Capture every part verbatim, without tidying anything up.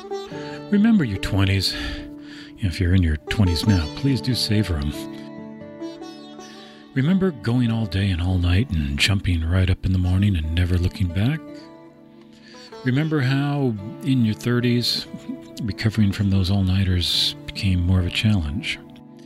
Remember your twenties. If you're in your twenties now, please do savor them. Remember going all day and all night and jumping right up in the morning and never looking back? Remember how in your thirties, recovering from those all-nighters became more of a challenge?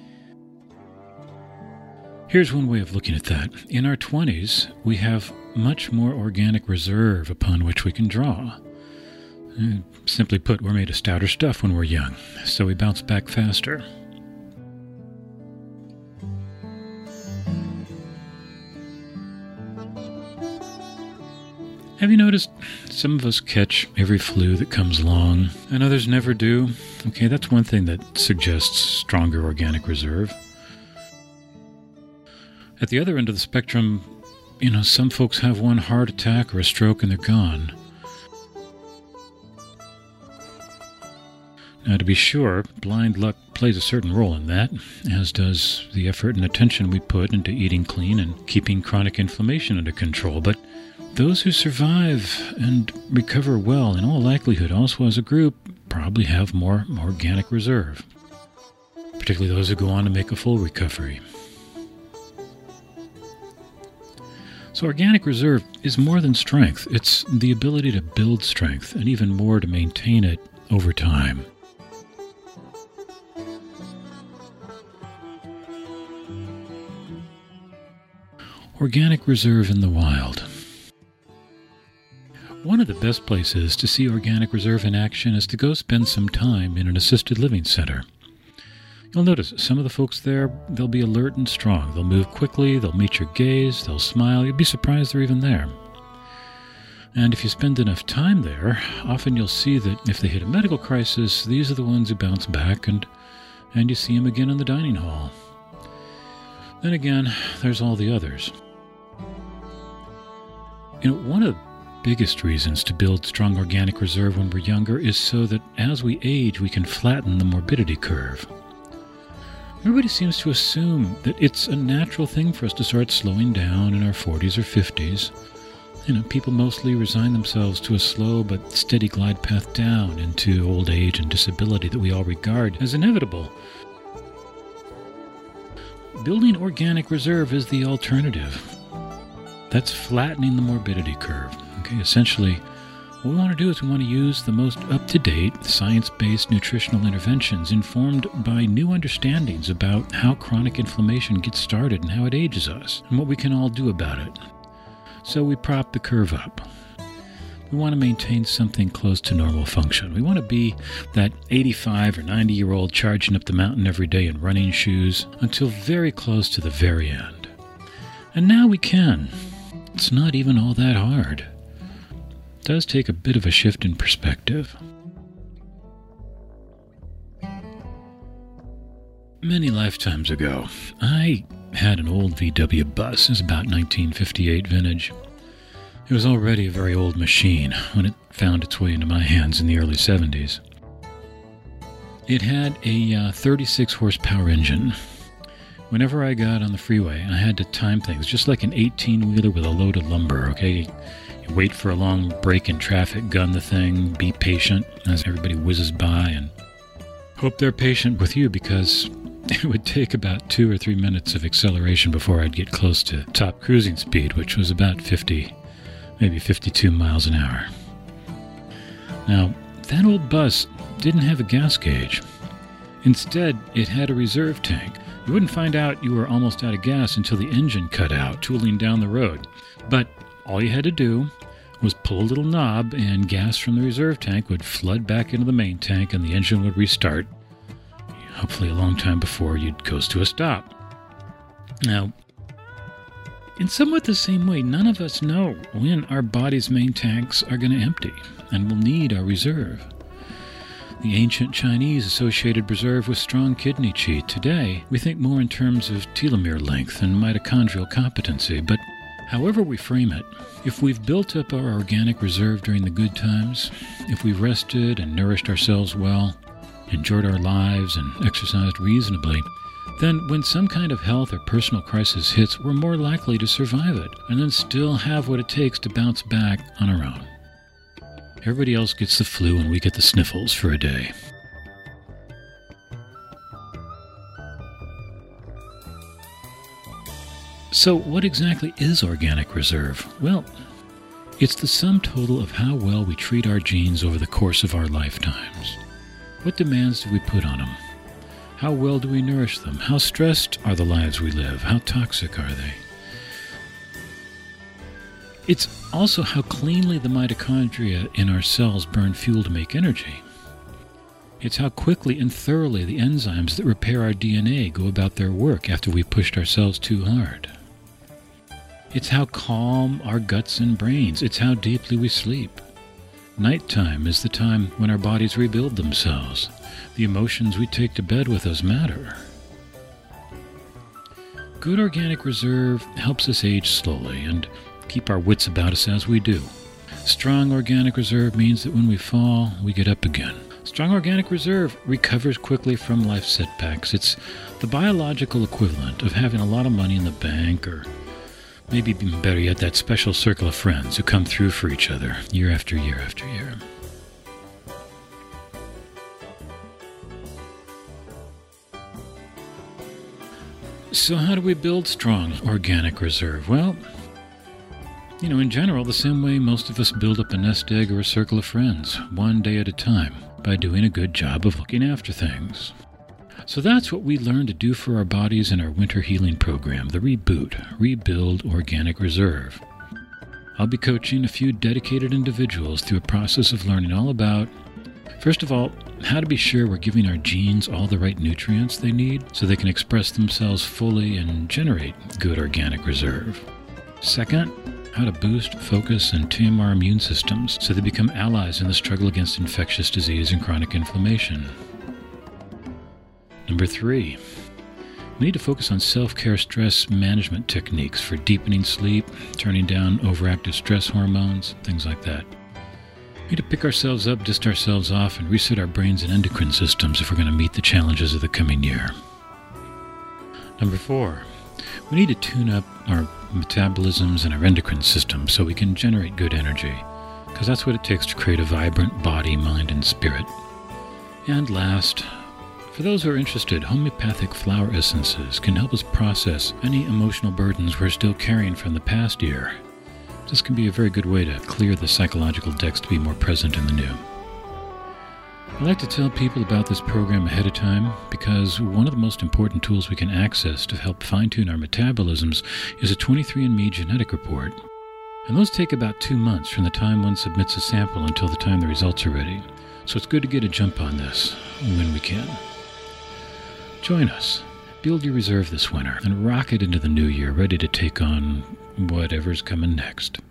Here's one way of looking at that. In our twenties, we have much more organic reserve upon which we can draw. Simply put, we're made of stouter stuff when we're young, so we bounce back faster. Have you noticed some of us catch every flu that comes along, and others never do? Okay, that's one thing that suggests stronger organic reserve. At the other end of the spectrum, you know, some folks have one heart attack or a stroke and they're gone. Now, to be sure, blind luck plays a certain role in that, as does the effort and attention we put into eating clean and keeping chronic inflammation under control. But those who survive and recover well, in all likelihood, also as a group, probably have more organic reserve, particularly those who go on to make a full recovery. So organic reserve is more than strength. It's the ability to build strength, and even more to maintain it over time. Organic reserve in the wild. One of the best places to see organic reserve in action is to go spend some time in an assisted living center. You'll notice some of the folks there, they'll be alert and strong. They'll move quickly, they'll meet your gaze, they'll smile. You'll be surprised they're even there. And if you spend enough time there, often you'll see that if they hit a medical crisis, these are the ones who bounce back, and, and you see them again in the dining hall. Then again, there's all the others. You know, one of the biggest reasons to build strong organic reserve when we're younger is so that as we age, we can flatten the morbidity curve. Everybody seems to assume that it's a natural thing for us to start slowing down in our forties or fifties. You know, people mostly resign themselves to a slow but steady glide path down into old age and disability that we all regard as inevitable. Building organic reserve is the alternative. That's flattening the morbidity curve. Okay, essentially, what we want to do is we want to use the most up-to-date, science-based nutritional interventions informed by new understandings about how chronic inflammation gets started and how it ages us, and what we can all do about it. So we prop the curve up. We want to maintain something close to normal function. We want to be that eighty-five or ninety-year-old charging up the mountain every day in running shoes until very close to the very end. And now we can. It's not even all that hard. It does take a bit of a shift in perspective. Many lifetimes ago, I had an old V W bus. It was about nineteen fifty-eight vintage. It was already a very old machine when it found its way into my hands in the early seventies. It had a uh, thirty-six horsepower engine. Whenever I got on the freeway, I had to time things, just like an eighteen-wheeler with a load of lumber, okay? You wait for a long break in traffic, gun the thing, be patient as everybody whizzes by, and hope they're patient with you because it would take about two or three minutes of acceleration before I'd get close to top cruising speed, which was about fifty, maybe fifty-two miles an hour. Now, that old bus didn't have a gas gauge. Instead, it had a reserve tank. You wouldn't find out you were almost out of gas until the engine cut out, tooling down the road. But all you had to do was pull a little knob, and gas from the reserve tank would flood back into the main tank, and the engine would restart, hopefully a long time before you'd goes to a stop. Now, in somewhat the same way, none of us know when our body's main tanks are going to empty, and we'll need our reserve. The ancient Chinese associated reserve with strong kidney qi. Today, we think more in terms of telomere length and mitochondrial competency, but however we frame it, if we've built up our organic reserve during the good times, if we've rested and nourished ourselves well, enjoyed our lives and exercised reasonably, then when some kind of health or personal crisis hits, we're more likely to survive it and then still have what it takes to bounce back on our own. Everybody else gets the flu and we get the sniffles for a day. So what exactly is organic reserve? Well, it's the sum total of how well we treat our genes over the course of our lifetimes. What demands do we put on them? How well do we nourish them? How stressed are the lives we live? How toxic are they? It's also how cleanly the mitochondria in our cells burn fuel to make energy. It's how quickly and thoroughly the enzymes that repair our D N A go about their work after we've pushed ourselves too hard. It's how calm our guts and brains. It's how deeply we sleep. Nighttime is the time when our bodies rebuild themselves. The emotions we take to bed with us matter. Good organic reserve helps us age slowly and keep our wits about us as we do. Strong organic reserve means that when we fall, we get up again. Strong organic reserve recovers quickly from life setbacks. It's the biological equivalent of having a lot of money in the bank, or maybe even better yet, that special circle of friends who come through for each other year after year after year. So how do we build strong organic reserve? Well, you know, in general, the same way most of us build up a nest egg or a circle of friends, one day at a time, by doing a good job of looking after things. So that's what we learn to do for our bodies in our winter healing program, the Reboot, Rebuild Organic Reserve. I'll be coaching a few dedicated individuals through a process of learning all about, first of all, how to be sure we're giving our genes all the right nutrients they need so they can express themselves fully and generate good organic reserve. Second, how to boost, focus, and tame our immune systems so they become allies in the struggle against infectious disease and chronic inflammation. Number three, we need to focus on self-care stress management techniques for deepening sleep, turning down overactive stress hormones, things like that. We need to pick ourselves up, dust ourselves off, and reset our brains and endocrine systems if we're going to meet the challenges of the coming year. Number four, we need to tune up our metabolisms and our endocrine system so we can generate good energy, because that's what it takes to create a vibrant body, mind, and spirit. And last, for those who are interested, homeopathic flower essences can help us process any emotional burdens we're still carrying from the past year. This can be a very good way to clear the psychological decks to be more present in the new. I like to tell people about this program ahead of time because one of the most important tools we can access to help fine-tune our metabolisms is a twenty-three and me genetic report. And those take about two months from the time one submits a sample until the time the results are ready. So it's good to get a jump on this when we can. Join us. Build your reserve this winter and rocket into the new year ready to take on whatever's coming next.